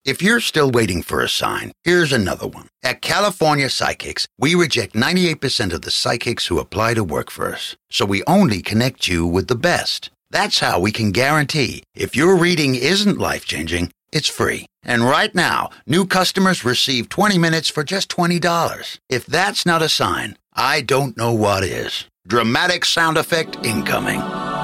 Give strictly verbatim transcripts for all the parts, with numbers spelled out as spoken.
If you're still waiting for a sign, here's another one. At California Psychics, we reject ninety-eight percent of the psychics who apply to work for us. So we only connect you with the best. That's how we can guarantee if your reading isn't life-changing, it's free. And right now, new customers receive twenty minutes for just twenty dollars. If that's not a sign, I don't know what is. Dramatic sound effect incoming.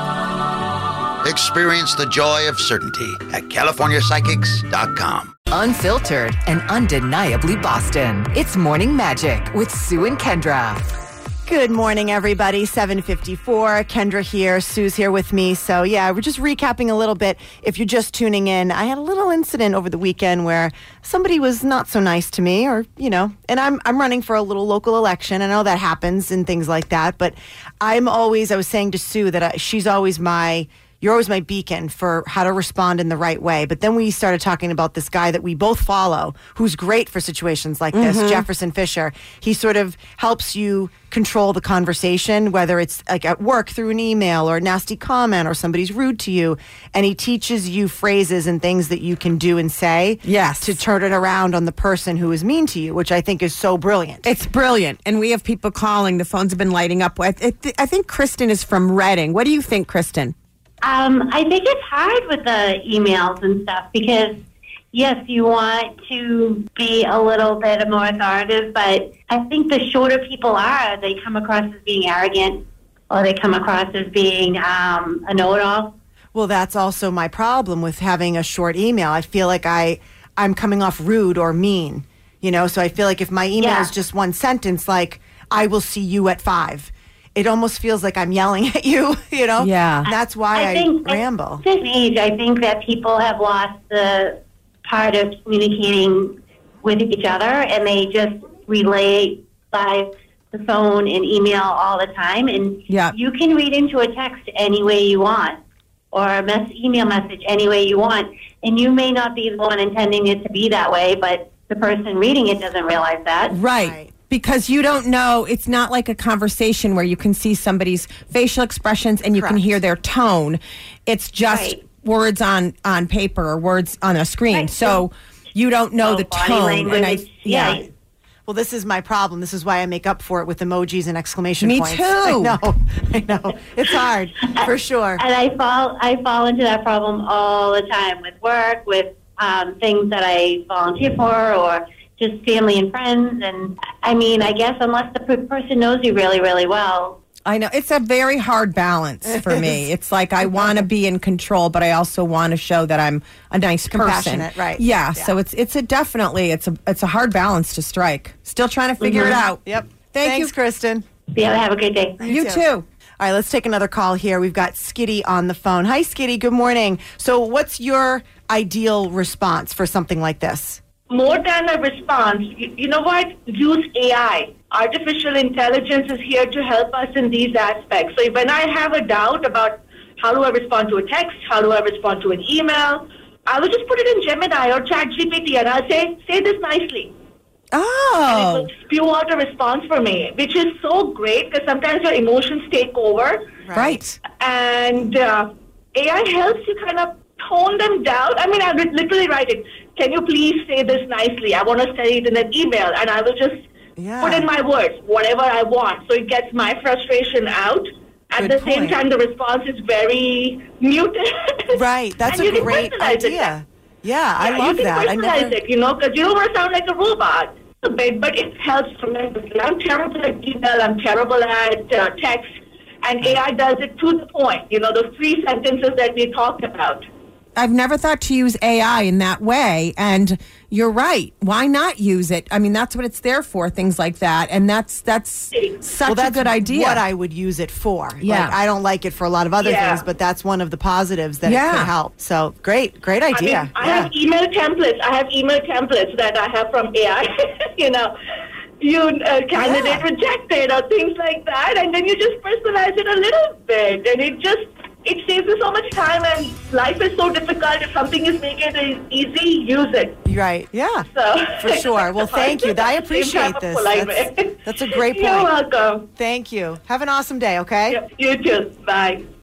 Experience the joy of certainty at california psychics dot com. Unfiltered and undeniably Boston. It's Morning Magic with Sue and Kendra. Good morning, everybody. seven fifty-four. Kendra here. Sue's here with me. So, yeah, we're just recapping a little bit. If you're just tuning in, I had a little incident over the weekend where somebody was not so nice to me, or, you know, and I'm I'm running for a little local election. I know that happens and things like that, but I'm always, I was saying to Sue that I, she's always my... You're always my beacon for how to respond in the right way. But then we started talking about this guy that we both follow, who's great for situations like this, mm-hmm. Jefferson Fisher. He sort of helps you control the conversation, whether it's like at work through an email or a nasty comment or somebody's rude to you. And he teaches you phrases and things that you can do and say yes. to turn it around on the person who is mean to you, which I think is so brilliant. It's brilliant. And we have people calling. The phones have been lighting up. I, th- I think Kristen is from Reading. What do you think, Kristen? Um, I think it's hard with the emails and stuff because, yes, you want to be a little bit more authoritative, but I think the shorter people are, they come across as being arrogant or they come across as being um, a know-it-all. Well, that's also my problem with having a short email. I feel like I, I'm coming off rude or mean, you know, so I feel like if my email yeah. is just one sentence, like, I will see you at five. It almost feels like I'm yelling at you, you know? Yeah. That's why I, I, think I ramble. At this age, I think that people have lost the part of communicating with each other, and they just relay by the phone and email all the time. And yeah. you can read into a text any way you want, or a mess- email message any way you want. And you may not be the one intending it to be that way, but the person reading it doesn't realize that. Right. Right. Because you don't know, it's not like a conversation where you can see somebody's facial expressions and you Correct. can hear their tone. It's just Right. words on, on paper or words on a screen. Right. So you don't know Oh, the body tone. language, And I, yeah. yeah. Well, this is my problem. This is why I make up for it with emojis and exclamation Me points. too. I know. I know. It's hard, for sure. And I fall, I fall into that problem all the time with work, with um, things that I volunteer for, or just family and friends. And I mean, I guess unless the p- person knows you really, really well. I know. It's a very hard balance for me. It's like I want to be in control, but I also want to show that I'm a nice person. Compassionate, right. Yeah, Yeah. so it's it's a definitely, it's a it's a hard balance to strike. Still trying to figure Mhm. it out. Yep. Thank Thanks, you. Kristen. Yeah, have a good day. You too. too. All right, let's take another call here. We've got Skitty on the phone. Hi, Skitty. Good morning. So what's your ideal response for something like this? More than a response, you, you know what? Use A I. Artificial intelligence is here to help us in these aspects. So when I have a doubt about how do I respond to a text, how do I respond to an email, I will just put it in Gemini or ChatGPT and I'll say, say this nicely. And it Oh, will spew out a response for me, which is so great because sometimes your emotions take over. right. And uh, A I helps you kind of tone them down. I mean, I would literally write it, can you please say this nicely? I want to say it in an email. And I will just Yeah. put in my words, whatever I want. So it gets my frustration out. At Good the same point. time, the response is very muted. Right. That's And a you can great personalize it. idea. Yeah, I Yeah, love you can that. I personalize never... it, you know, because you don't want to sound like a robot. But, but it helps tremendously. I'm terrible at email. I'm terrible at uh, text. And A I does it to the point. You know, those three sentences that we talked about. I've never thought to use A I in that way, and you're right. Why not use it? I mean, that's what it's there for, things like that, and that's that's such Well, that's a good idea. what I would use it for. Yeah. Like, I don't like it for a lot of other Yeah. things, but that's one of the positives that it Yeah. could help. So great, great I idea. mean, I yeah. have email templates. I have email templates that I have from A I. you know, you uh, candidate Yeah. rejected or things like that, and then you just personalize it a little bit, and it just it saves you so much time. And life is so difficult. If something is making it easy, use it. Right. Yeah. So For sure. Well, thank you. I Same appreciate type of this. polite That's, way. that's a great point. You're welcome. Thank you. Have an awesome day, okay? Yep, you too. Bye.